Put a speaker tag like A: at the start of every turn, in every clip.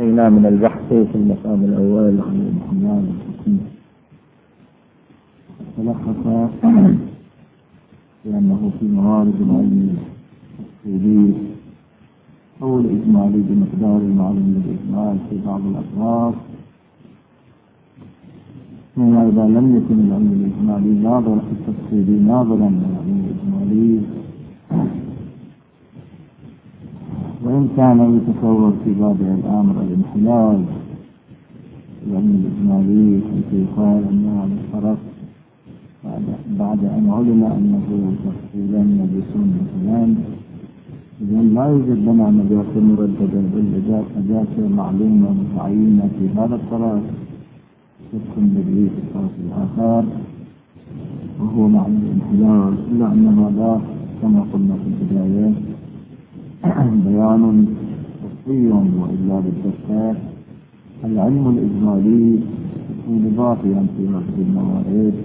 A: انتهينا من البحث في المقام الأول عن الإجمال الحكمي، تلخص لأنه في موارد العلم التفصيلي أو الإجمالي بمقدار المعلوم بالإجمال في بعض الأطراف، إذا لم يكن العلم الإجمالي ناظرا في التفصيلي ناظرا للعلم الإجمالي، وإن كان يتصور في بادئ الأمر الانحلال العلم الإجمالي حيث يقال أن هذا الفرق بعد أن علم أنه تفصيلا نجس مثلا، إذن لا يوجد لنا نجاسة مرددة بل نجاسة معلومة متعينة في هذا الطرف تكون بدري في الطرف الآخر وهو معنى الانحلال، إلا أن هذا كما قلنا في البداية بيان تفصيل، وإلا بالتفصيل العلم الإجمالي يكون باقيا في هذه الموارد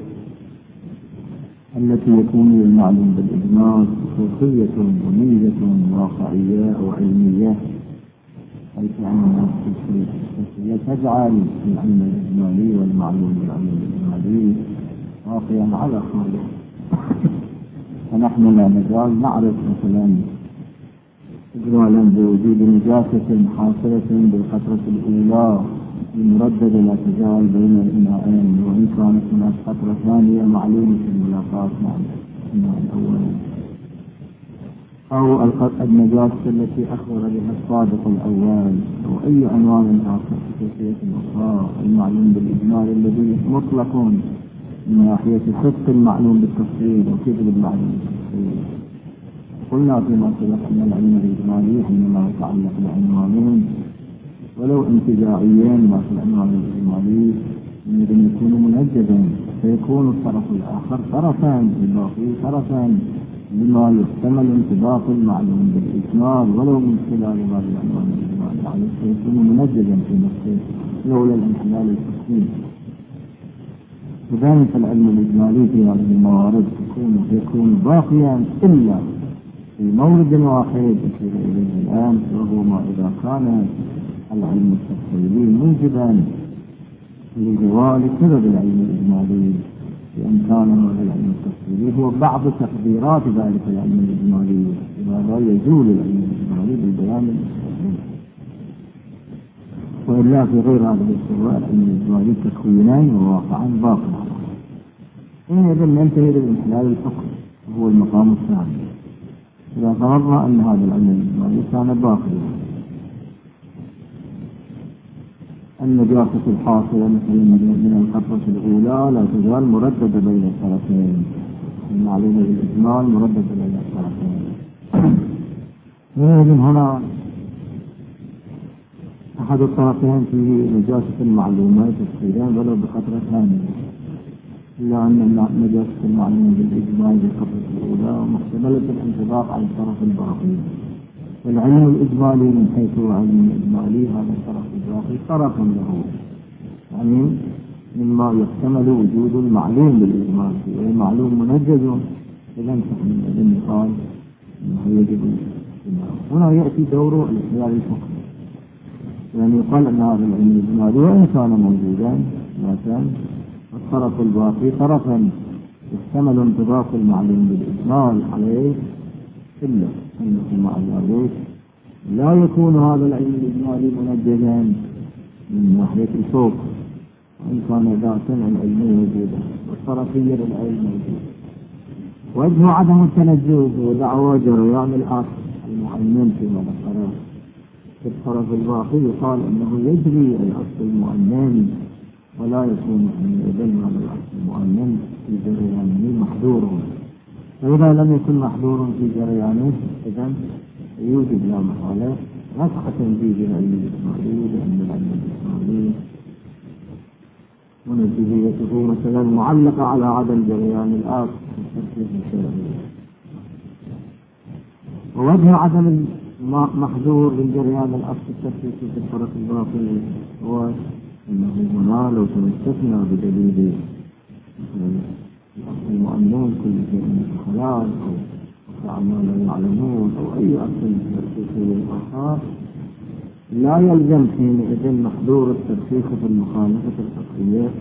A: التي يكون للمعلوم بالإجمال خصوصية وميزة واقعية أو علمية، حيث أن الخصوصية تجعل العلم الإجمالي والمعلوم بالعلم الإجمالي واقعا على خالق. فنحن لا نزال نعرف مثلا إجمالا بوجود نجاسة حاصلة بالقطرة الأولى المرددة لا تزال بين الإناءين، وإن كانت هناك قطرة ثانية معلومة في الملاقات مع الإناء الأول، أو النجاسة التي أخبر بها الصادق الأول، أو أي عنوان آخر خصوصية أخرى. المعلوم بالإجمال الذي مطلق من ناحية صدق المعلوم بالتفصيل وكذب المعلوم بالتفصيل. قلنا فيما سبق أن العلم الإجمالي حينما يتعلق بعنوانين ولو انتزاعيين ما في العنوان الإجمالي يمكن أن يكون منجدا، فيكون الطرف الآخر طرفا بالباقي طرفا لما يحتمل انطباق المعلوم بالإجمال ولو من خلال هذا العنوان الإجمالي، يعني فيكون منجدا في نفسه لولا الانحلال الحكمي. وذلك العلم الإجمالي في هذه الموارد يكون باقيا إلا في مورد واحد أشير إليه الآن، وهو ما إذا كان العلم التفصيلي موجبا لزوال سبب العلم الإجمالي، لأن كان هذا العلم التفصيلي هو بعض تقديرات ذلك العلم الإجمالي، لهذا يزول العلم الإجمالي بالبيان التفصيلي. وإلا في غير هذه الصورة العلم الإجمالي تكوينا وواقعا باقيا. إذا ننتهي للانحلال الحكمي وهو المقام الثاني. إذا فرضنا أن هذا العلم الإجمالي كان باقيا، النجاسة الحاصلة مثلا من القطرة الأولى لا تزال مرددة بين الطرفين، المعلومة بالإجمال مرددة بين الطرفين. ومن هنا أحد الطرفين فيه نجاسة المعلومة تفصيلا ولو بقطرة ثانية، إلا أن نجاسة المعلومة بالإجمال بالقطرة الأولى محتملة الانطباق على الطرف الباقي. والعلم الإجمالي من حيث العلم الإجمالي هذا الطرف الباقي طرف له، يعني مما يحتمل وجود المعلوم بالإجمال فيه، والمعلوم منجز، إذا نحن نقال أنه يجب الاجتماع. هنا يأتي دور الانحلال الحكمي، يعني يقال أن هذا العلم الإجمالي وإن كان موجودا لكن الطرف الباقي طرفا يحتمل انطباق المعلوم بالإجمال عليه، إلا أنه مع ذلك لا يكون هذا العلم الإجمالي منجزا من ناحية الفوق، وإن كان ذاتا العلم موجودا والطرفية للعلم موجود. وجه عدم التنجز ودعوى جريان الأصل المؤمن في هذا الطرف. في الطرف الباقي يقال أنه يجري الأصل المؤمن ولا يكون عندئذ هذا الأصل المؤمن في جريانه محظورا، فإذا لم يكن محظور في جريانه إذن يوجد لا محالة نسخ تنجيز العلم الإجمالي، لأن العلم الإجمالي ونتيجته مثلا معلقة على عدم جريان الآخر في التفسير الشرعي. ووجه عدم محظور لجريان الأصل التفسير في الطرف الباقي هو أنه هنا لو تمسكنا بدليل الأصل المؤمنون كل شيء من الخلال أو أعمال لا يعلمون أو أي أصل تفسير الآخر، لا يلزم حينئذ محظور الترسيخ في المخالفة الفقهية،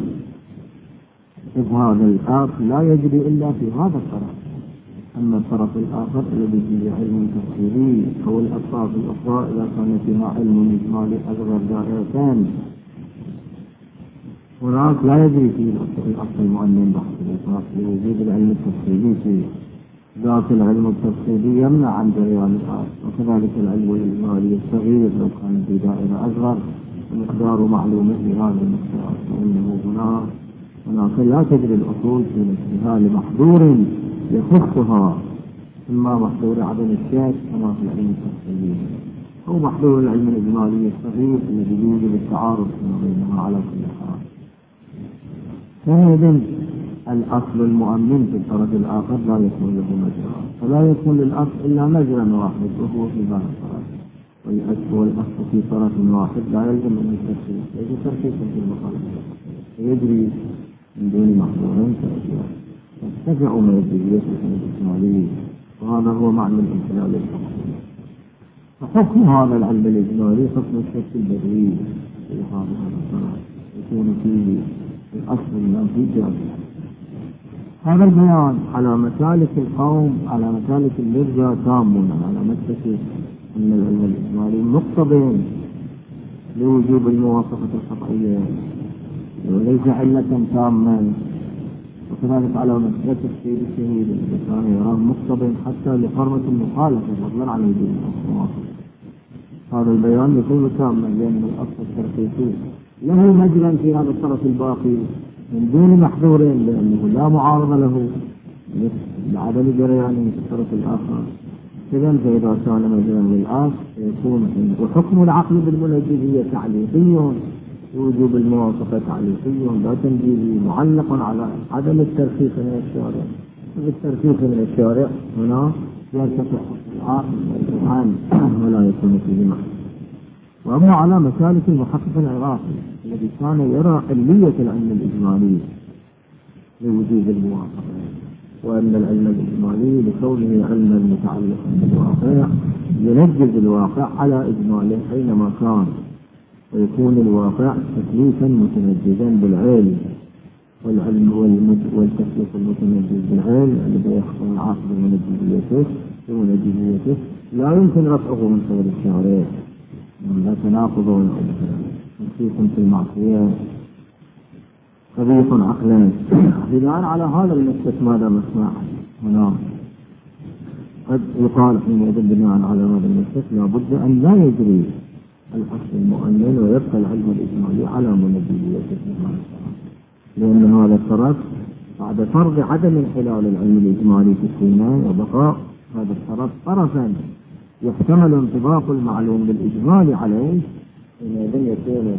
A: إذ هذا الآخر لا يجري إلا في هذا الطرف. أما الطرف الآخر الذي فيه علم تفصيلي أو الأطراف الأخرى إذا كان فيها علم إجمالي أصغر دائرتان، هناك لا يجري فيه الأصل المؤمن بحث الإطلاق لوجود العلم التفصيلي فيه. ذاك العلم التفصيلي يمنع عن جريان الآخر، وكذلك العلم الإجمالي الصغير لو كان في دائرة أصغر ومقدار معلومة بهذا المقدار، فإنه هناك لا تجري الأصول في نفسها لمحظور يخصها، إما محظور عدم الشك كما في العلم التفصيلي، أو محظور العلم الإجمالي الصغير الذي يوجب التعارض فيما بينها على كل حال. فهذا الأصل المؤمن في الطرف الآخر لا يكون له مجرى، فلا يكون للأصل إلا مجرى واحد وهو في ذلك الطرف، والأصل في طرف واحد لا يلزم من التركيز، ليس تركيز في المخالفة يجري من دون محظورين كأشياء ترتفع مادية الإجمالي، وهذا هو معنى الانحلال الفقهي. فحكم هذا العلم الإجمالي حكم الشك البديهي في هذا الطرف، يكون فيه الأصل النافي جازم. هذا البيان على مسالك القوم على مسالك الرجاء تام، على مسلك أن العلم الإجمالي مقتضي لوجوب الموافقة القطعية وليس علة تامة، وكذلك على مسألة تفسير الشهيد الذي كان يراه مقتضي حتى لحرمة المخالفة فضلا عن وجود الموافقة. هذا البيان يكون تاما لأن الأصل الترخيصي له مجرى في هذا الطرف الباقي من دون محظور، لأنه لا معارضة له لعدم جريانه في الطرف الآخر. إذن فإذا كان مجرى للآخر يكون وحكم العقل بالمنجزية تعليقي، وجوب الموافقة تعليقي لا تنجيزي، معلق على عدم الترخيص من الشارع. الترخيص من الشارع هنا يرتفع العقل والقرآن ولا يكون فيه معنى. وأما على مسالك المحقق العراقي الذي كان يرى علية العلم الإجمالي لوجوب الموافقة، وأن العلم الإجمالي لكونه علما متعلقا بالواقع ينجز الواقع على إجماله حينما كان، ويكون الواقع تكليفا متنجزا بالعلم، والعلم والتكليف المتنجز بالعلم الذي يخصم العاقل بمنجزيته لا يمكن رفعه من صدر الشارع، لا تناقض تنسيق في المعصية قبيح عقلا. بناء على هذا المسلك ماذا مسمع هنا؟ قد يقال حينئذ بناء على هذا المسلك لابد أن لا يجري الأصل المؤمن ويبقى العلم الإجمالي على منجزيته، لأن هذا الطرف بعد فرض عدم انحلال العلم الإجمالي في السيناء وبقاء هذا الطرف طرفا يحتمل انطباق المعلوم بالإجمال عليه، حينئذ يكون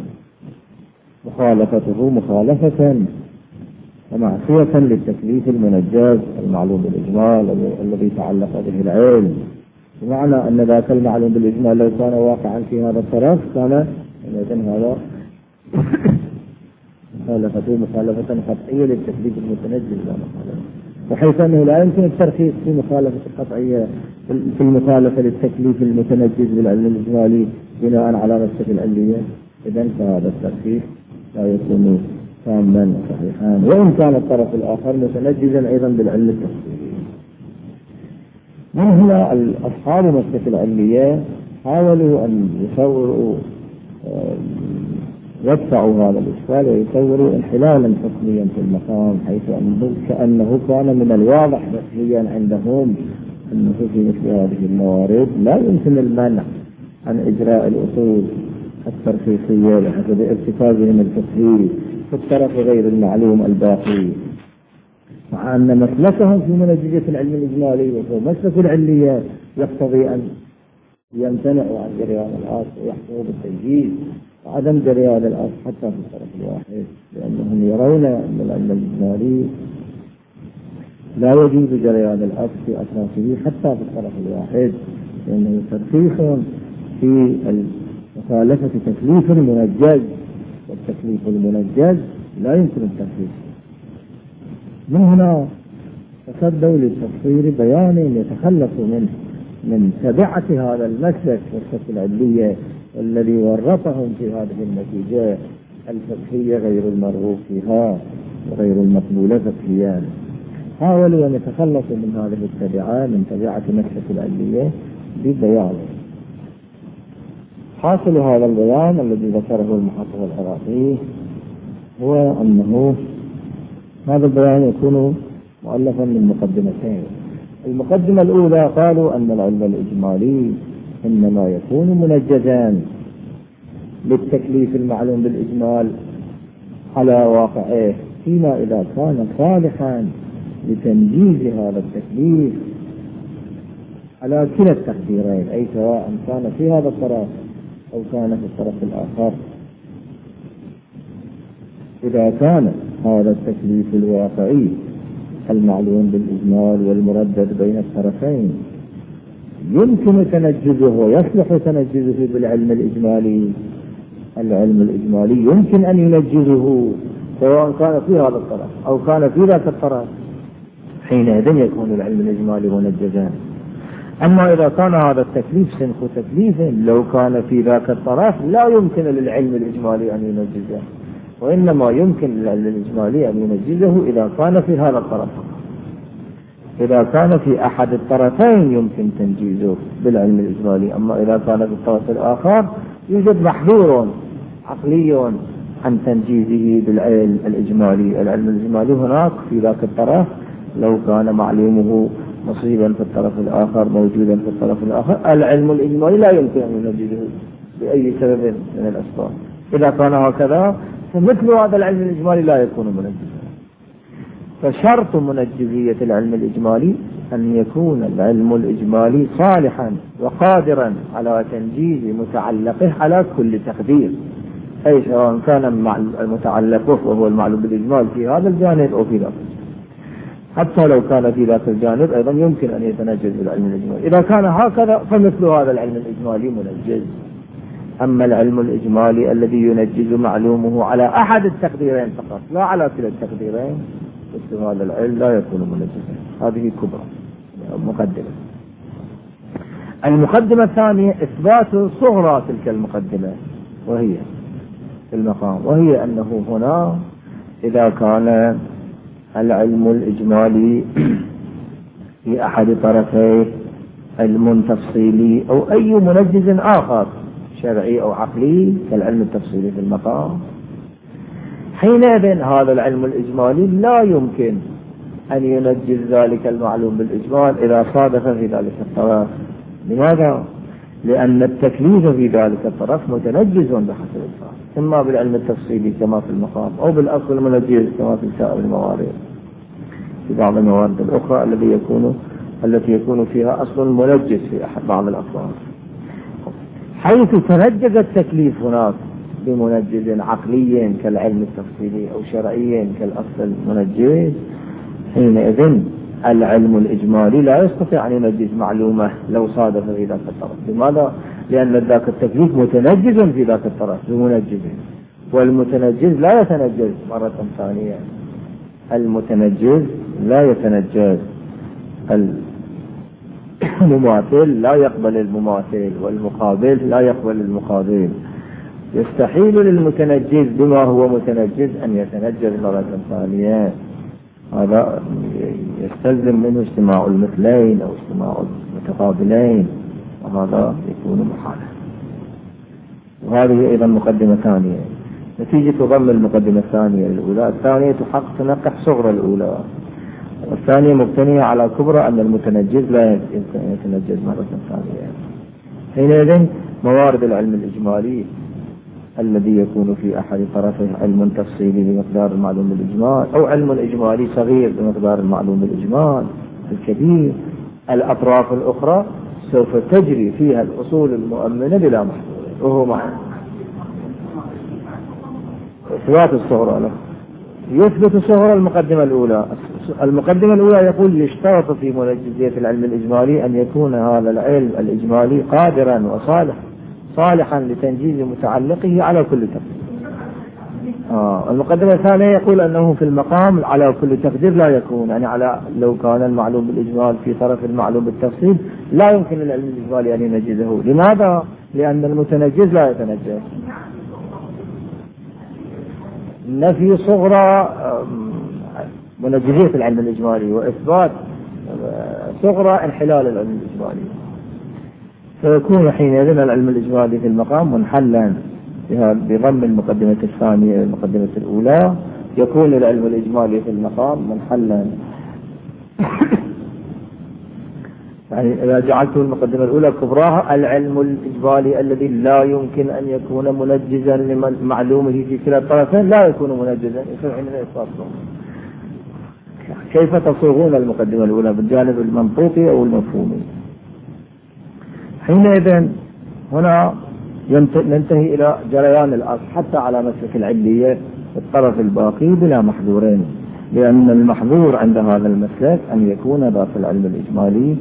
A: مخالفته مخالفة ومعصية للتكليف المنجز المعلوم بالإجمال الذي تعلق به العلم، بمعنى أن ذاك المعلوم بالإجمال لو كان واقعا في هذا الطرف كان حينئذ هذا مخالفته مخالفة قطعية للتكليف المتنجز، وحيث أنه لا يمكن الترخيص في مخالفة القطعية في المخالفة للتكليف المتنجز بالعلم الإجمالي بناء على مسلك العلية، إذن فهذا الترخيص لا يكون تاما صحيحا، وإن كان الطرف الآخر متنجزا أيضا بالعلم التفصيلي. من هنا أصحاب مسلك العلية حاولوا أن يصوروا يدفعوا هذا الإشكال ويصوروا انحلالا حكميا في المقام، حيث كأنه كان من الواضح فقهيا عندهم أنه في مثل هذه الموارد لا يمكن المنع عن إجراء الأصول الترخيصية بحسب ارتكازهم الفقهي في الطرف غير المعلوم الباقي، مع أن مسلكهم في منجزية العلم الإجمالي وهو مسلك العلية يقتضي أن يمتنعوا عن جريان الأصل ويحكموا بالتنجيز وعدم جريان الأصل حتى في الطرف الواحد، لأنهم يرون أن العلم الإجمالي لا يجوز جريان الأصل في أساسه حتى في الطرف الواحد، لأنه ترخيص في مخالفة تكليف المنجز، والتكليف المنجز لا يمكن الترخيص. من هنا تصدوا للتفسير بيان يتخلص من تبعة هذا المسلك والشك العلية
B: والذي ورطهم في هذه النتيجة الفقهية غير المرغوب فيها وغير المقبولة فقهيا. حاولوا أن يتخلصوا من هذه التبعة، من تبعة نكسة العلية ببيان. حاصل هذا البيان الذي ذكره المحقق العراقي هو أنه هذا البيان يكون مؤلفا من مقدمتين. المقدمة الأولى قالوا أن العلم الإجمالي إنما يكون منجزا للتكليف المعلوم بالإجمال على واقعه، فيما إذا كان صالحا لتنجيز هذا التكليف على كلا التقديرين، أي سواء كان في هذا الطرف أو كان في الطرف الآخر. إذا كان هذا التكليف الواقعي المعلوم بالإجمال والمردد بين الطرفين يمكن تنجزه ويصلح تنجزه بالعلم الإجمالي، العلم الإجمالي يمكن أن ينجزه سواء كان في هذا الطرف أو كان في ذاك الطرف، حينئذ يكون العلم الإجمالي منجزا. أما إذا كان هذا التكليف سنخ تكليف لو كان في ذاك الطرف لا يمكن للعلم الإجمالي أن ينجزه، وإنما يمكن للعلم الإجمالي أن ينجزه إذا كان في هذا الطرف. إذا كان في أحد الطرفين يمكن تنجيزه بالعلم الإجمالي، أما إذا كان في الطرف الآخر يوجد محظور عقلي عن تنجيزه بالعلم الإجمالي. العلم الإجمالي هناك في ذاك الطرف لو كان معلومه مصيبا في الطرف الآخر موجودا في الطرف الآخر، العلم الإجمالي لا يمكن أن ينجزه بأي سبب من الأسباب. إذا كان هكذا فمثل هذا العلم الإجمالي لا يكون منجزا. فشرط منجزية العلم الإجمالي أن يكون العلم الإجمالي صالحا وقادرا على تنجيز متعلقه على كل تقدير، أي سواء كان المتعلق وهو المعلوم بالإجمال في هذا الجانب أو في ذاك، حتى لو كان في ذاك الجانب أيضا يمكن أن يتنجز بالعلم الإجمالي. إذا كان هكذا فمثل هذا العلم الإجمالي منجز. أما العلم الإجمالي الذي ينجز معلومه على أحد التقديرين فقط لا على كلا التقديرين، مثل هذا العلم لا يكون منجزا. هذه كبرى مقدمة. المقدمة الثانية إثبات صغرى تلك المقدمة وهي المقام، وهي أنه هنا إذا كان العلم الإجمالي في أحد طرفيه علم تفصيلي أو أي منجز آخر شرعي أو عقلي كالعلم التفصيلي في المقام، حينئذ هذا العلم الإجمالي لا يمكن أن ينجز ذلك المعلوم بالإجمال إذا صادف في ذلك الطرف. لماذا؟ لأن التكليف في ذلك الطرف متنجز بحسب الفرق، إما بالعلم التفصيلي كما في المقام أو بالأصل المنجز كما في سائر الموارد. في بعض الموارد الأخرى التي يكون فيها أصل منجز في أحد بعض الأصوات، حيث تنجز التكليف هناك بمنجز عقلي كالعلم التفصيلي أو شرعي كالأصل المنجز، حينئذ العلم الإجمالي لا يستطيع أن ينجز معلومة لو صادف في ذاك الطرف. لماذا؟ لأن ذاك التكليف متنجز في ذاك الطرف بمنجز، والمتنجز لا يتنجز مرة ثانية. المتنجز لا يتنجز، المماثل لا يقبل المماثل، والمقابل لا يقبل المقابل. يستحيل للمتنجز بما هو متنجز أن يتنجز مرة ثانية. هذا يستلزم منه اجتماع المثلين أو اجتماع المتقابلين، وهذا يكون محالا. وهذه أيضا مقدمة ثانية. نتيجة ضم المقدمة الثانية الأولى، الثانية تنقح صغرى الأولى، والثانية مبتنية على كبرى أن المتنجز لا يتنجز مرة ثانية. حينئذ موارد العلم الإجمالي الذي يكون في أحد طرفه علم تفصيلي بمقدار المعلوم بالإجمال أو علم إجمالي صغير بمقدار المعلوم بالإجمال الكبير، الأطراف الأخرى سوف تجري فيها الأصول المؤمنة بلا محظور، وهو معنى إثبات الصغرى له. يثبت صغرى المقدمة الأولى. المقدمة الأولى يقول يشترط في منجزية العلم الإجمالي أن يكون هذا العلم الإجمالي قادرا صالحا لتنجيز متعلقه على كل تقدير. المقدمة الثانية يقول أنه في المقام على كل تقدير لا يكون، يعني لو كان المعلوم بالإجمال في طرف المعلوم بالتفصيل لا يمكن للعلم الإجمالي أن ينجزه. لماذا؟ لأن المتنجز لا يتنجز. نفي صغرى منجزية العلم الإجمالي، وإثبات صغرى انحلال العلم الإجمالي، فيكون حينئذ العلم الإجمالي في المقام منحلا بضم المقدمة الثانية إلى المقدمة الأولى، يكون العلم الإجمالي في المقام منحلا. يعني إذا جعلت المقدمة الأولى كبراها العلم الإجمالي الذي لا يمكن أن يكون منجزا لمعلومه في كلا الطرفين لا يكون منجزا، يصير عندنا إثبات. كيف تصوغون المقدمة الأولى بالجانب المنطوقي أو المفهومي؟ حينئذ هنا ننتهي إلى جريان الأصل حتى على مسلك العلية في الطرف الباقي بلا محظورين، لأن المحظور عند هذا المسلك أن يكون ذات العلم الإجمالي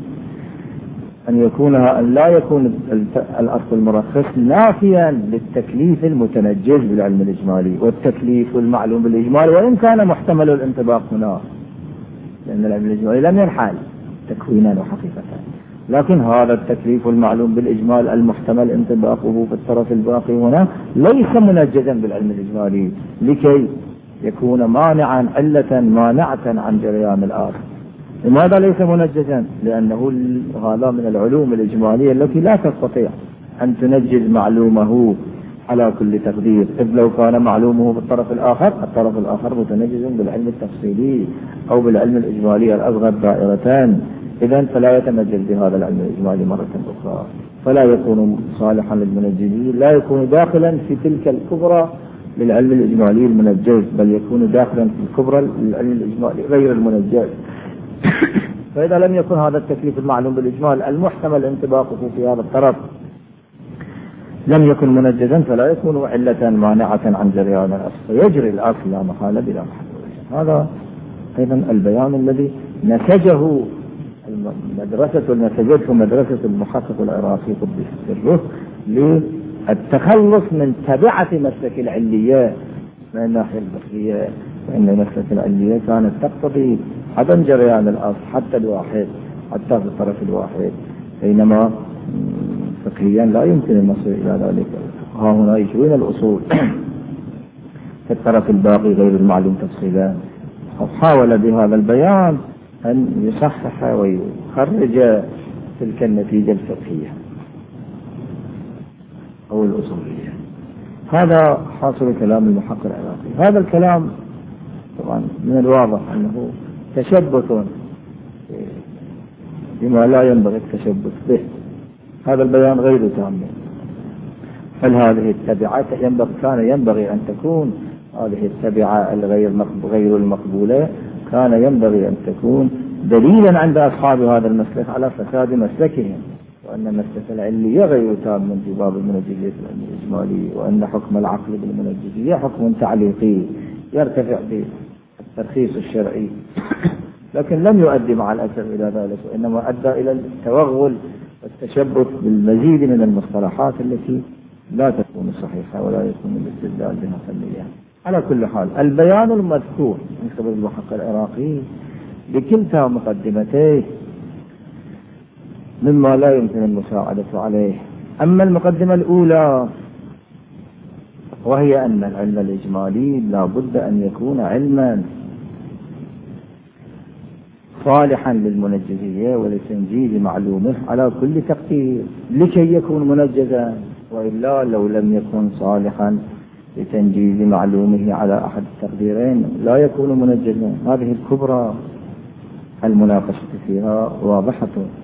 B: أن لا يكون الأصل المرخص نافيا للتكليف المتنجز بالعلم الإجمالي، والتكليف المعلوم بالإجمال وإن كان محتمل الانطباق هنا، لأن العلم الإجمالي لم ينحل تكوينا وحقيقة، لكن هذا التكليف المعلوم بالإجمال المحتمل انطباقه في الطرف الباقي هنا ليس منجزا بالعلم الإجمالي لكي يكون مانعا علة مانعة عن جريان الآخر. لماذا ليس منجزا؟ لأنه هذا من العلوم الإجمالية التي لا تستطيع أن تنجز معلومه على كل تقدير، إذ لو كان معلومه بالطرف الآخر متنجز بالعلم التفصيلي أو بالعلم الإجمالي الأصغر دائرتان، إذن فلا يتنجز بهذا العلم الإجمالي مرة أخرى، فلا يكون صالحا للمنجزين، لا يكون داخلا في تلك الكبرى للعلم الإجمالي المنجز، بل يكون داخلا في الكبرى للعلم الإجمالي غير المنجز. فإذا لم يكن هذا التكليف المعلوم بالإجمال المحتمل انطباقه في هذا الطرف لم يكن منجزا، فلا يكون علة مانعة عن جريان الأصل، يجري الأصل لا محالة بلا محالة. هذا أيضا البيان الذي نسجه مدرسة المحقق العراقي قدس سره للتخلص من تبعة مسلك العلية من الناحية البصرية، فإن مسلك العلية كانت تقتضي عدم جريان الأصل حتى في الطرف الواحد، بينما فقهيا لا يمكن النصر إلى ذلك. ها هنا يجرون الأصول في الطرف الباقي غير المعلوم تفصيلا. حاول بهذا البيان أن يصحح ويخرج تلك النتيجة الفقهية أو الأصولية. هذا حاصل كلام المحقق العراقي. هذا الكلام طبعا من الواضح أنه تشبث بما لا ينبغي التشبث به. هذا البيان غير تام، بل هذه التبعات كان ينبغي أن تكون هذه التبعة غير المقبولة كان ينبغي أن تكون دليلا عند أصحاب هذا المسلك على فساد مسلكهم، وأن مسلك العلية غير تام من باب المنجزية الإجمالي، وأن حكم العقل بالمنجزية حكم تعليقي يرتفع بالترخيص الشرعي، لكن لم يؤدي مع الأسف إلى ذلك، وإنما أدى إلى التوغل والتشبث بالمزيد من المصطلحات التي لا تكون صحيحة ولا يكون الاستدلال بها سليا. على كل حال البيان المذكور من قبل المحقق العراقي بكلتا مقدمتيه مما لا يمكن المساعدة عليه. أما المقدمة الأولى وهي أن العلم الإجمالي لا بد أن يكون علما صالحا للمنجزية ولتنجيز معلومه على كل تقدير لكي يكون منجزا، وإلا لو لم يكن صالحا لتنجيز معلومه على أحد التقديرين لا يكون منجزا. هذه الكبرى المناقشة فيها واضحة،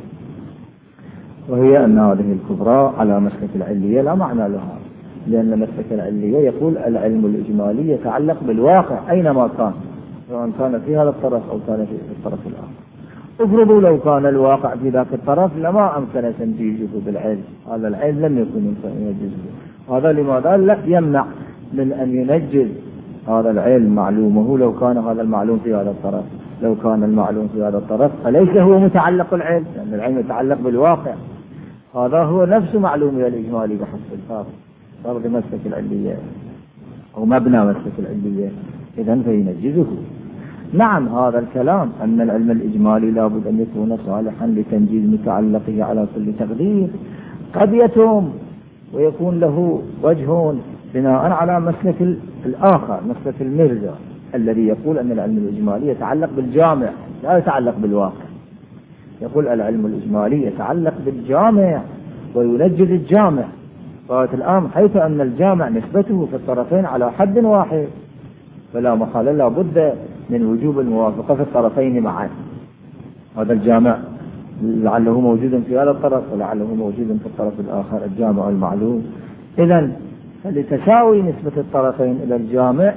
B: وهي أن هذه الكبرى على مسلك العلية لا معنى لها، لأن مسلك العلية يقول العلم الإجمالي يتعلق بالواقع أينما كان، سواء كان في هذا الطرف أو كان في الطرف الآخر. افرضوا لو كان الواقع في ذاك الطرف لما أمكن تنجيزه بالعلم، هذا العلم لم يكن يمكن ينجزه. هذا لماذا لا يمنع من أن ينجز هذا العلم معلومه لو كان هذا المعلوم في هذا الطرف. لو كان المعلوم في هذا الطرف فليس هو متعلق العلم، لأن العلم يتعلق بالواقع، هذا هو نفس معلومه الإجمالي بحسب فرض مسلك العلية أو مبنى مسلك العلية، إذن فينجزه. نعم هذا الكلام أن العلم الإجمالي لابد أن يكون صالحا لتنجيز متعلقه على كل تقدير قد يتم ويكون له وجه بناء على مسلك الآخر، مسلك المرزا الذي يقول أن العلم الإجمالي يتعلق بالجامع لا يتعلق بالواقع. يقول العلم الإجمالي يتعلق بالجامع وينجز الجامع غاية الأمر، حيث أن الجامع نسبته في الطرفين على حد واحد، فلا محالة لا بد من وجوب الموافقة في الطرفين معا. هذا الجامع لعله موجود في هذا الطرف ولعله موجود في الطرف الآخر، الجامع المعلوم. إذن لتساوي نسبة الطرفين إلى الجامع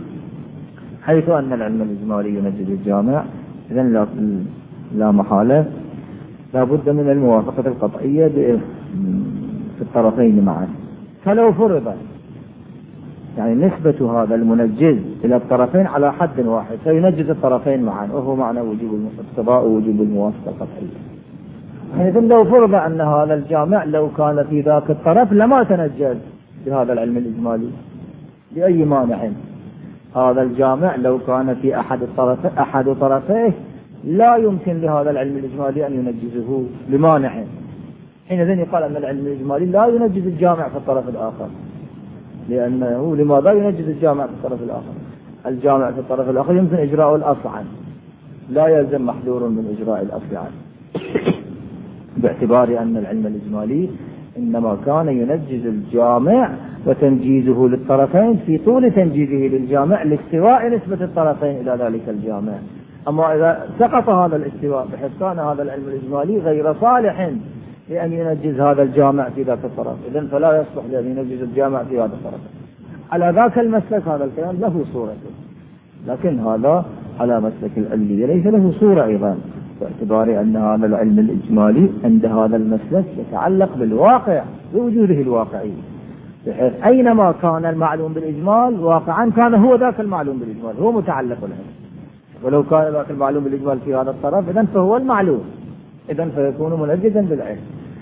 B: حيث أن العلم الإجمالي ينجز الجامع، إذن لا محالة لا بد من الموافقة القطعية في الطرفين معا. فلو فرض يعني نسبة هذا المنجز إلى الطرفين على حد واحد فينجز الطرفين معا، وهو معنى وجوب الاقتضاء ووجوب الموافقة القطعية. إذن لو فرض أن هذا الجامع لو كان في ذاك الطرف لما تنجز بهذا العلم الإجمالي لأي مانع. هذا الجامع لو كان في أحد طرفيه لا يمكن لهذا العلم الإجمالي أن ينجزه لمانع، حينئذ يقال أن العلم الإجمالي لا ينجز الجامع في الطرف الآخر. لأنه لماذا ينجز الجامع في الطرف الآخر؟ الجامع في الطرف الآخر يمكن إجراء الأصل عنه، لا يلزم محذور من إجراء الأصل عنه، باعتبار أن العلم الإجمالي إنما كان ينجز الجامع وتنجيزه للطرفين في طول تنجيزه للجامع لاستواء نسبة الطرفين إلى ذلك الجامع. أما إذا سقط هذا الاستواء بحيث كان هذا العلم الإجمالي غير صالح لأن ينجز هذا الجامع في ذاك الطرف، إذن فلا يصلح لأن ينجز الجامع في هذا الطرف. على ذاك المسلك هذا الكلام له صورته، لكن هذا على مسلك العلية ليس له صورة أيضا، باعتبار أن هذا العلم الإجمالي عند هذا المسلك يتعلق بالواقع بوجوده الواقعي، بحيث أينما كان المعلوم بالإجمال واقعا كان هو ذاك المعلوم بالإجمال هو متعلق بالعلم، ولو كان ذاك المعلوم بالإجمال في هذا الطرف إذن فهو المعلوم، إذن فيكون منجزا بالعلم.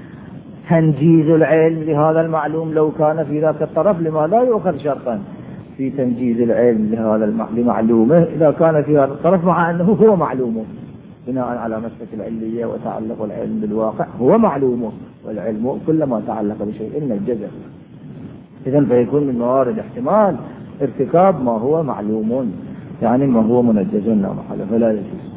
B: تنجيز العلم لهذا المعلوم لو كان في ذاك الطرف لما لا يؤخذ شرطا في تنجيز العلم لمعلومه إذا كان في هذا الطرف مع أنه هو معلومه، بناء على مسلك العلية وتعلق العلم بالواقع هو معلومه، والعلم كلما تعلق بشيء نجزه. إذن فيكون من موارد احتمال ارتكاب ما هو معلوم يعني ما هو منجز لا محالة، فلا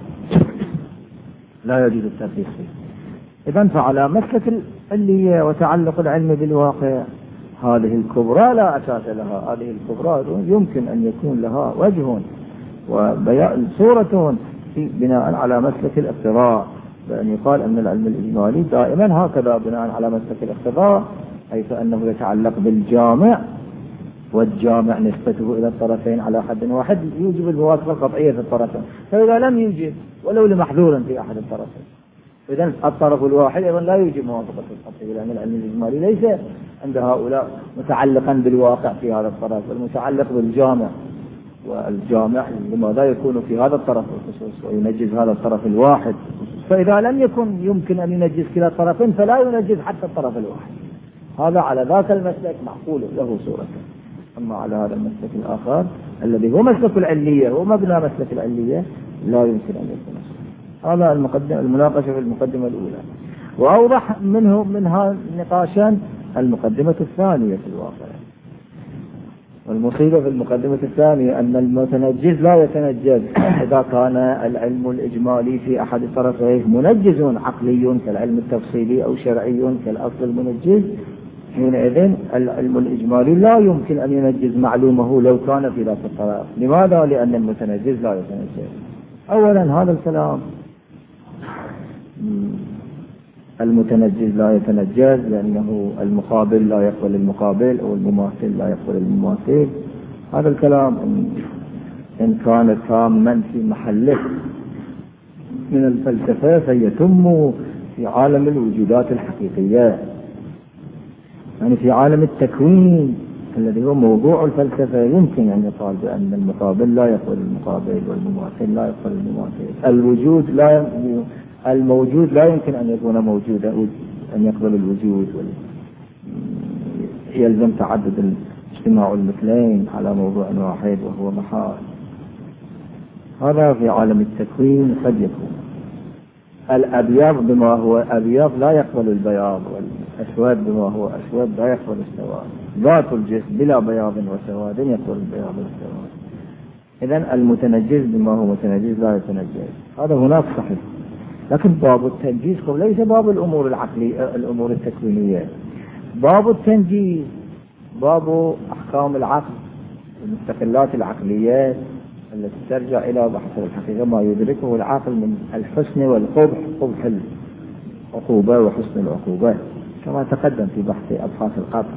B: يجوز الترخيص فيه. إذن فعلى مسلك العلية وتعلق العلم بالواقع هذه الكبرى لا أساس لها، هذه الكبرى يمكن أن يكون لها وجه وبيان صورة بناء على مسلك الاقتضاء، بأن يقال أن العلم الإجمالي دائما هكذا بناء على مسلك الاقتضاء، حيث أنه يتعلق بالجامع والجامع نسبته إلى الطرفين على حد واحد يوجب الموافقة القطعية في الطرفين، فإذا لم يوجب ولو لمحذور في أحد الطرفين إذن الطرف الواحد أيضا لا يوجب موافقة القطعية، لأن العلم الإجمالي ليس عند هؤلاء متعلقا بالواقع في هذا الطرف، المتعلق بالجامع، والجامع لماذا يكون في هذا الطرف الخصوص وينجز هذا الطرف الواحد، فإذا لم يكن يمكن أن ينجز كلا الطرفين فلا ينجز حتى الطرف الواحد. هذا على ذاك المسلك معقول له صورة. أما على هذا المسلك الآخر الذي هو مسلك العلية ومبنى مسلك العلية لا يمكن أن يكون صورة. هذا المناقشة في المقدمة الأولى. وأوضح منها نقاشا المقدمة الثانية في الواقع. والمصيبة في المقدمة الثانية أن المتنجز لا يتنجز إذا كان العلم الإجمالي في أحد الطرفين منجز عقلي كالعلم التفصيلي أو شرعي كالأصل المنجز، حينئذ العلم الإجمالي لا يمكن أن ينجز معلومه لو كان في ذات الطرف. لماذا؟ لأن المتنجز لا يتنجز. أولا هذا الكلام المتنجز لا يتنجز لأنه المقابل لا يقبل المقابل أو المماثل لا يقبل المماثل. هذا الكلام إن كان تاما في محله من الفلسفة فيتم في عالم الوجودات الحقيقية، يعني في عالم التكوين الذي هو موضوع الفلسفة يمكن أن يقال بأن المقابل لا يقبل المقابل والمماثل لا يقبل المماثل. الموجود لا يمكن أن يكون موجودا أن يقبل الوجود، يلزم تعدد اجتماع المثلين على موضوع واحد وهو محال. هذا في عالم التكوين قد يكون. الأبيض بما هو أبيض لا يقبل البياض، أسود بما هو أسود لا يقبل السواد، ذات الجسم بلا بياض وسواد يقبل البياض والسواد. إذن المتنجس بما هو متنجس لا يتنجس، هذا هناك صحيح. لكن باب التنجيز ليس باب الأمور العقلية الأمور التكوينية. باب التنجيز باب أحكام العقل، المستقلات العقلية التي ترجع إلى بحث الحقيقة، ما يدركه العقل من الحسن والقبح، قبح العقوبة وحسن العقوبة كما تقدم في بحث أبحاث القبر.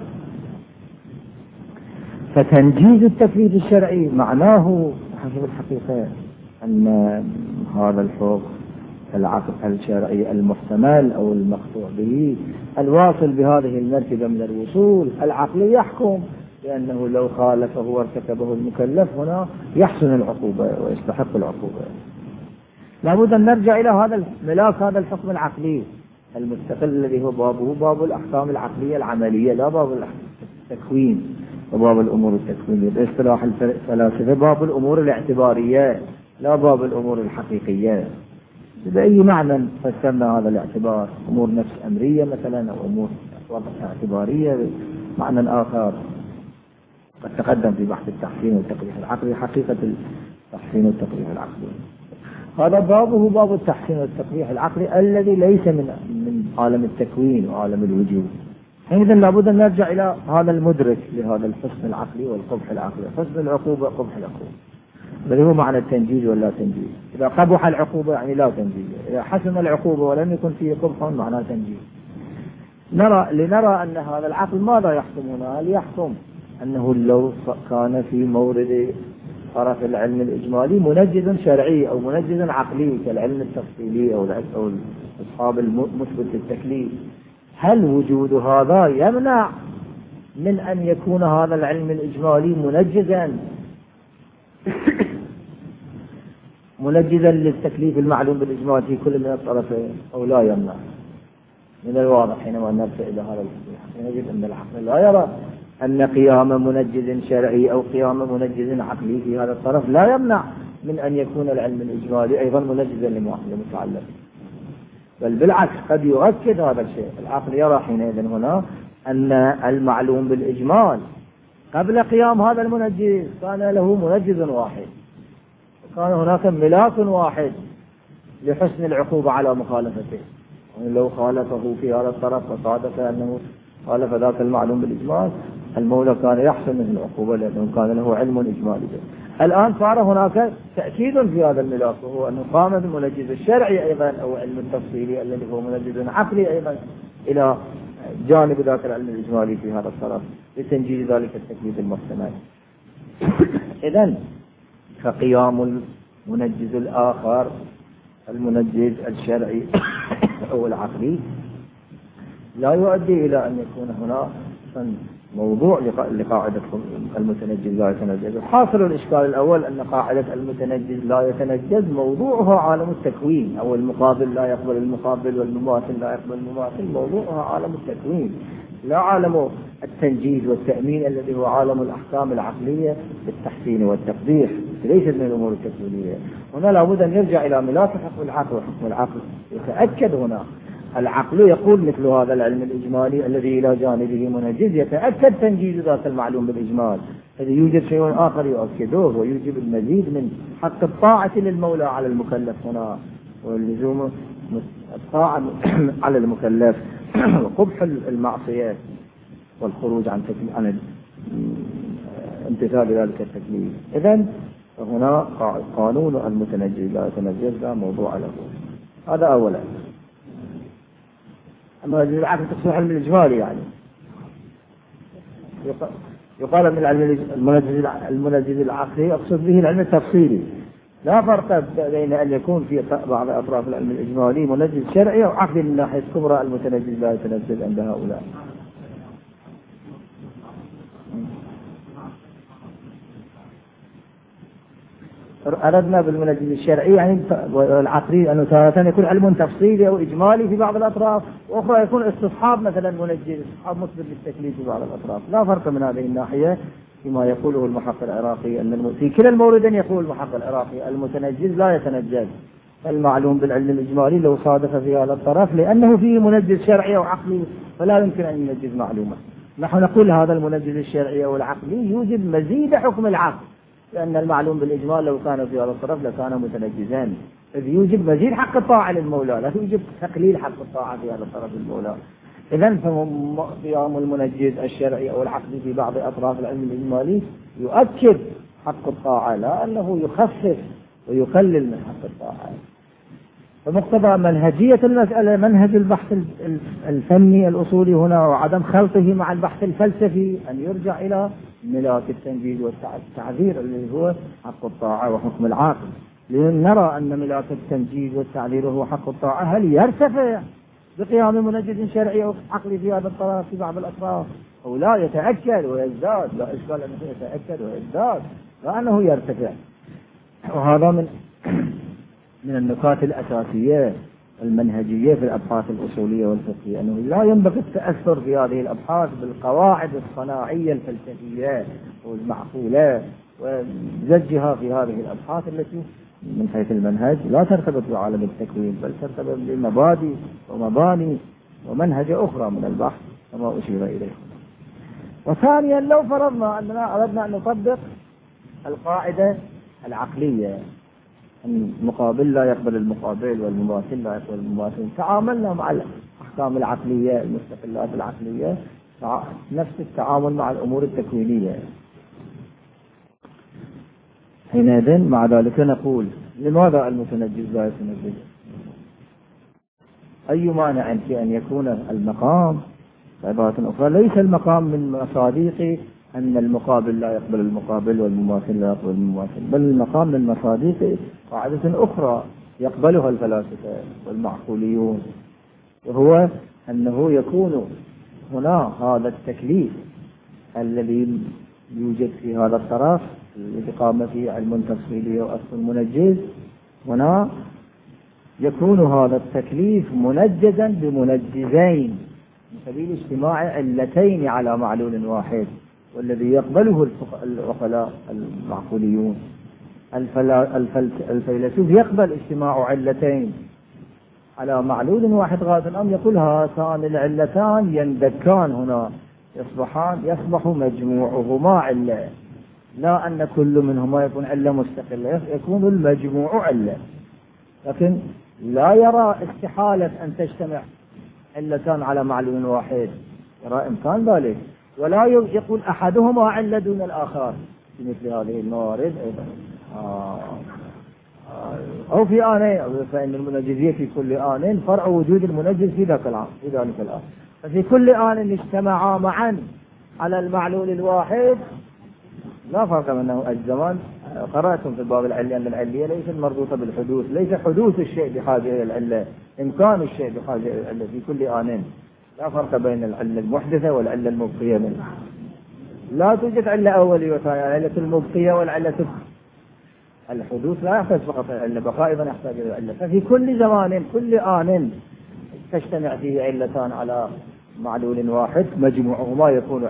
B: فتنجيز التكليف الشرعي معناه حسب الحقيقة أن هذا الحكم العقل الشرعي المحتمل أو المقطوع به الواصل بهذه المرتبة من الوصول، العقل يحكم لأنه لو خالفه وارتكبه المكلف هنا يحسن العقوبة ويستحق العقوبة. لابد أن نرجع إلى هذا الملاك، هذا الحكم العقلي المستقل الذي هو باب الأحكام العقلية العملية، لا باب التكوين وباب الأمور التكوينية. باصطلاح الفلاسفة باب الأمور الاعتبارية لا باب الأمور الحقيقية. بأي معنى فسرنا هذا الاعتبار؟ أمور نفس أمرية مثلا، أو أمور اعتبارية معنى آخر قد تقدم في بحث التحسين والتقبيح العقلي، حقيقة التحسين والتقبيح العقلي. هذا بابه باب التحسين والتقبيح العقلي الذي ليس من عالم التكوين وعالم الوجود. إذن لابد أن نرجع إلى هذا المدرك لهذا الحسن العقلي والقبح العقلي، حسن العقوبة قبح العقوبة، بل هو معنى التنجيز ولا تنجيز. إذا قبح العقوبة يعني لا تنجيز، إذا حسن العقوبة ولم يكن فيه قبح معناه تنجيز. لنرى أن هذا العقل ماذا يحكم هنا؟ هل يحكم أنه لو كان في مورد طرف العلم الإجمالي منجز شرعي أو منجز عقلي كالعلم التفصيلي أو أصحاب المثبت للتكليف، هل وجود هذا يمنع من أن يكون هذا العلم الإجمالي منجزا للتكليف المعلوم بالإجمال في كل من الطرفين أو لا يمنع؟ من الواضح حينما نرجع إلى هذا الحقيقة نجد أن العقل لا يرى أن قيام منجز شرعي أو قيام منجز عقلي في هذا الطرف لا يمنع من أن يكون العلم الإجمالي أيضا منجزا للمتعلم، بل بالعكس قد يؤكد هذا الشيء. العقل يرى حينئذ هنا أن المعلوم بالإجمال قبل قيام هذا المنجز كان له منجز واحد، كان هناك ملاك واحد لحسن العقوبة على مخالفته، لو خالفه في هذا الطرف فصادف أنه خالف ذاك المعلوم بالإجمال المولى كان يحسن من العقوبة لأنه كان له علم إجمالي. الآن صار هناك تأكيد في هذا الملاك، وهو أنه قام بالمنجز الشرعي أيضا أو علم التفصيلي الذي هو منجز عقلي أيضا إلى جانب ذاك العلم الإجمالي في هذا الطرف لتنجيز ذلك التكليف المحتمل. إذن فقيام المنجز الآخر المنجز الشرعي أو العقلي لا يؤدي إلى أن يكون هنا موضوع لقاعدة المتنجز لا يتنجز. حاصل الإشكال الأول أن قاعدة المتنجز لا يتنجز موضوعها عالم التكوين، أو المقابل لا يقبل المقابل والمماثل لا يقبل المماثل، موضوعها عالم التكوين لا عالم التنجيز والتأمين الذي هو عالم الأحكام العقلية بالتحسين والتقبيح، ليست من الأمور التكوينية. هنا لابد أن يرجع إلى ملاك حكم العقل، وحكم العقل يتأكد هنا. العقل يقول مثل هذا العلم الإجمالي الذي إلى جانبه منجز يتأكد تنجيز ذات المعلوم بالإجمال، إذا يوجد شيء آخر يؤكدوه ويوجب المزيد من حق الطاعة للمولى على المكلف هنا، واللزوم الطاعة على المكلف وقبح المعصية والخروج عن امتثال ذلك التكليف. إذن هنا قانون المتنجز لا يتنجز لا موضوع له. هذا أولا. أما العقل تقسم علم الإجمالي يعني يقال من العلم المنجز العقلي أقصد به العلم التفصيلي. لا فرق بين أن يكون في بعض أطراف العلم الإجمالي منجز شرعي أو عقلي من ناحية كبرى المتنجز لا يتنجز عند هؤلاء. أردنا بالمنجز الشرعي يعني العقلي أنه تارة يكون علم تفصيلي أو إجمالي في بعض الأطراف، وأخرى يكون استصحاب مثلا منجز استصحاب مثبت للتكليف في بعض الأطراف. لا فرق من هذه الناحية فيما يقوله المحقق العراقي أن في كلا الموردين يقول المحقق العراقي المتنجز لا يتنجز المعلوم بالعلم الإجمالي لو صادف في هذا الطرف لأنه فيه منجز شرعي أو عقلي فلا يمكن أن ينجز معلومة. نحن نقول هذا المنجز الشرعي أو العقلي يوجب مزيد حكم العقل، لأن المعلوم بالإجمال لو كان في هذا الطرف لكان متنجزا، إذ يوجب مزيد حق الطاعة للمولى، لا يوجب تقليل حق الطاعة في هذا الطرف المولى. إذن قيام المنجز الشرعي أو العقلي في بعض أطراف العلم الإجمالي يؤكد حق الطاعة، لا أنه يخفف ويقلل من حق الطاعة. فمقتضى منهجية المسألة منهج البحث الفني الأصولي هنا وعدم خلطه مع البحث الفلسفي أن يرجع إلى ملاك التنجيز والتعذير الذي هو حق الطاعة وحكم العاقل، لنرى أن ملاك التنجيز والتعذير هو حق الطاعة هل يرتفع بقيام منجز شرعي أو عقلي في هذا الطرف في بعض الأطراف أو لا يتأكد ويزداد، لا إشكال أنه يتأكد ويزداد لا أنه يرتفع. وهذا من النقاط الأساسية المنهجية في الأبحاث الأصولية والفقهية، أنه لا ينبغي التأثر في هذه الأبحاث بالقواعد الصناعية الفلسفية والمعقولة وزجها في هذه الأبحاث التي من حيث المنهج لا ترتبط بعالم التكوين بل ترتبط بمبادئ ومباني ومنهج أخرى من البحث كما أشير إليه. وثانيا لو فرضنا أننا أردنا أن نطبق القاعدة العقلية المقابل لا يقبل المقابل والمماثل لا يقبل المماثل، تعاملنا مع الأحكام العقلية المستقلات العقلية نفس التعامل مع الأمور التكوينية. حينئذ مع ذلك نقول لماذا المتنجز لا يتنجز؟ أي مانع في أن يكون المقام بعبارة أخرى ليس المقام من مصادق أن المقابل لا يقبل المقابل والمماثل لا يقبل المماثل، بل المقام من مصادق قاعدة أخرى يقبلها الفلاسفة والمعقوليون، وهو أنه يكون هنا هذا التكليف الذي يوجد في هذا الطرف الذي قام فيه علم تفصيلي وأصل منجز، هنا يكون هذا التكليف منجزا بمنجزين من سبيل اجتماع علتين على معلول واحد، والذي يقبله العقلاء المعقوليون. الفيلسوف يقبل اجتماع علتين على معلول واحد غاية الأمر، يقول هاتان العلتان يندكان هنا يصبح مجموعهما علة، لا أن كل منهما يكون علة مستقلة، يكون المجموع علة. لكن لا يرى استحالة أن تجتمع علتان على معلول واحد، يرى إمكان ذلك، ولا يقول أحدهما علة دون الآخر في مثل هذه الموارد أيضا. أو في آنين، فإن المنجزية في كل آن فرع وجود المنجز في ذلك الآن، ففي كل آن اجتمعا معا على المعلول الواحد لا فرق منه. الزمان قرأتم في باب العلة أن العلية ليست مربوطة بالحدوث، ليس حدوث الشيء بحاجة إلى العلة، إمكان الشيء بحاجة إلى العلة في كل آن، لا فرق بين العلة المحدثة والعلة المبقية منها. لا توجد علة أولية وثانية، العلة المبقية والعلة الحدوث لا يحتاج فقط العلة، بقاء أيضا يحتاج إلى العلة. ففي كل زمان كل آن تجتمع فيه علتان على معلول واحد مجموعهما يكون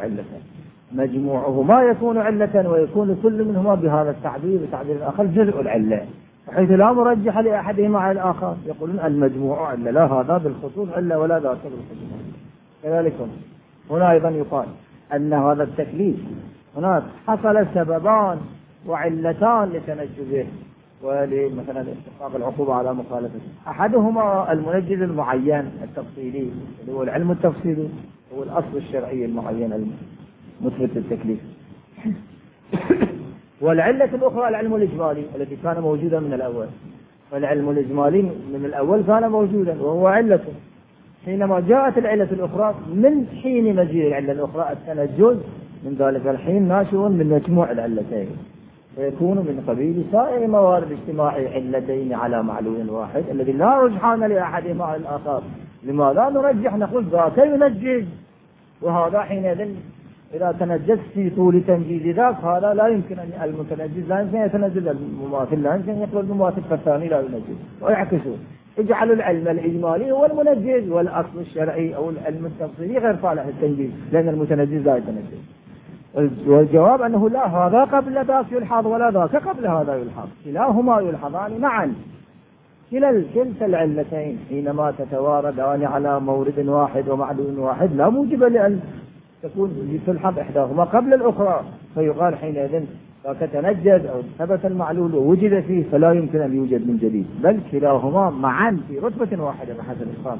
B: علة، ويكون كل منهما بهذا التعبير بتعبير الآخر جزء العلة، حيث لا مرجح لأحدهما على الآخر، يقولون المجموع علة، لا هذا بالخصوص علة ولا ذاك بالخصوص. كذلك هنا أيضا يقال أن هذا التكليف هناك حصل سببان وعلتان لتنجزه ولمثلا استحقاق العقوبة على مخالفته، أحدهما المنجز المعين التفصيلي اللي هو العلم التفصيلي، هو الأصل الشرعي المعين المثبت للتكليف، والعلة الأخرى العلم الإجمالي الذي كان موجودا من الأول. فالعلم الإجمالي من الأول كان موجودا وهو علة، حينما جاءت العلة الأخرى من حين مجيء العلة الأخرى التنجز من ذلك الحين ناشئ من مجموع العلتين، ويكون من قبيل سائر موارد اجتماع علتين على معلول واحد الذي لا رجحان لأحدهما على الآخر. لماذا نرجح؟ نقول ذاك ينجز وهذا حينئذ إذا تنجز في طول تنجيز ذاك هذا لا يمكن أن المتنجز لا يمكن يتنجز المماثل، لا يمكن يقبل المماثل فالثاني لا ينجز، ويعكسون اجعلوا العلم الإجمالي هو المنجز والأصل الشرعي أو العلم التفصيلي غير صالح التنجيز لأن المتنجز لا يتنجز. والجواب أنه لا، هذا قبل ذاك يلحظ ولا ذاك قبل هذا يلحظ، كلاهما يلحظان معا. كلتا العلتين حينما تتواردان على مورد واحد ومعلول واحد لا موجب لأن تكون تلحق إحداهما قبل الأخرى، فيقال حينئذ تتنجد أو ثبت المعلول ووجد فيه فلا يمكن أن يوجد من جديد، بل كلاهما معا في رتبة واحدة بحسب الإفهام.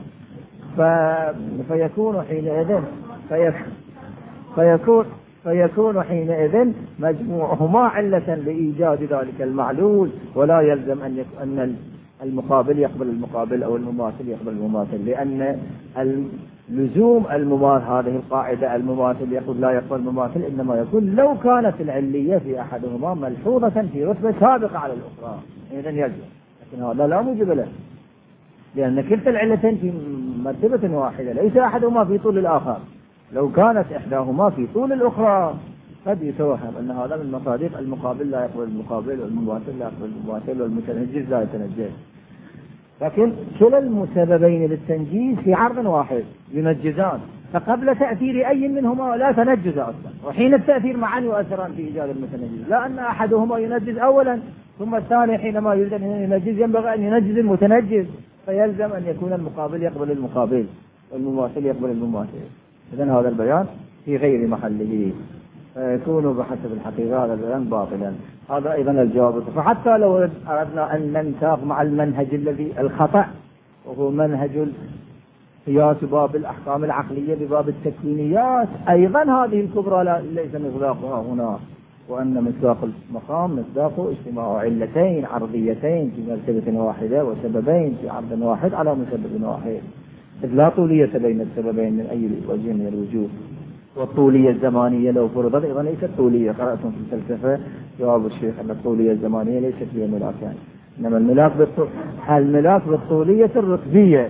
B: فيكون حينئذ مجموعهما علة لإيجاد ذلك المعلول، ولا يلزم أن المقابل يقبل المقابل أو المماثل يقبل المماثل، لأن لزوم المماثل هذه القاعدة المماثل يقول لا يقبل المماثل إنما يكون لو كانت العلية في أحدهما ملحوظة في رتبة سابقة على الأخرى إذن يلزم، لكن هذا لا موجب له، لأن كلتا العلتين في مرتبة واحدة ليس أحدهما في طول الآخر. لو كانت إحداهما في طول الأخرى قد يتوهم أن هذا من مصادق المقابل لا يقبل المقابل والمماثل لا يقبل المماثل والمتنجز لا يتنجز. لكن كلا المسببين للتنجيز في عرض واحد ينجزان، فقبل تأثير أي منهما لا تنجز أصلا، وحين التأثير معا يؤثران في إيجاد المتنجز، لا أن أحدهما ينجز أولا ثم الثاني حينما يريد أن ينجز ينبغي أن ينجز المتنجز، فيلزم أن يكون المقابل يقبل المقابل والمماثل يقبل المماثل. إذن هذا البيان في غير محله، فيكون بحسب الحقيقة هذا البيان باطلا. هذا أيضا الجواب. فحتى لو أردنا أن ننساق مع المنهج الذي الخطأ وهو منهج قياس باب الأحكام العقلية بباب التكوينيات، أيضا هذه الكبرى ليس مصداقها هنا، وأن مصداق المقام مصداق اجتماع علتين عرضيتين في مرتبة واحدة وسببين في عرض واحد على مسبب واحد، إذ لا طولية بين السببين من أي وجه من الوجوه. والطولية الزمانية لو فرضت أيضا ليست طولية، قرأتم في الفلسفة جواب الشيخ أن الطولية الزمانية ليست هي ملاكان، إنما الملاك بالطولية الرتبية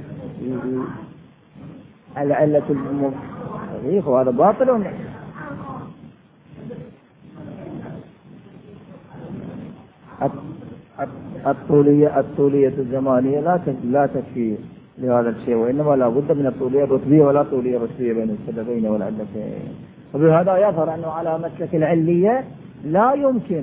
B: العلة المخيخ، وهذا باطل. الطولية الزمانية لا تكفي لهذا الشيء، وإنما لا بد من الطولية الرتبية ولا طولية رتبية بين السببين والعلتين. وبهذا يظهر أنه على مسلك العلية لا يمكن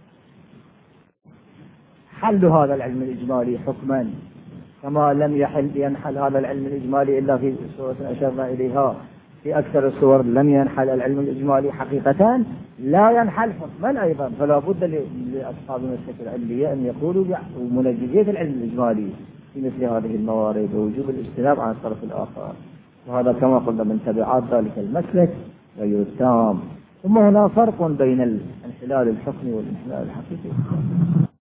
B: حل هذا العلم الإجمالي حكما، كما لم ينحل هذا العلم الإجمالي إلا في صورة أشرنا إليها. في أكثر الصور لم ينحل العلم الإجمالي حقيقة، لا ينحل حكما أيضا. فلا بد لأصحاب مسلك العلية أن يقولوا بمنجزية العلم الإجمالي في مثل هذه الموارد ووجوب الاجتناب عن الطرف الآخر، وهذا كما قلنا من تبعات ذلك المسلك غير التام. ثم هنا فرق بين الانحلال الحكمي والانحلال الحقيقي.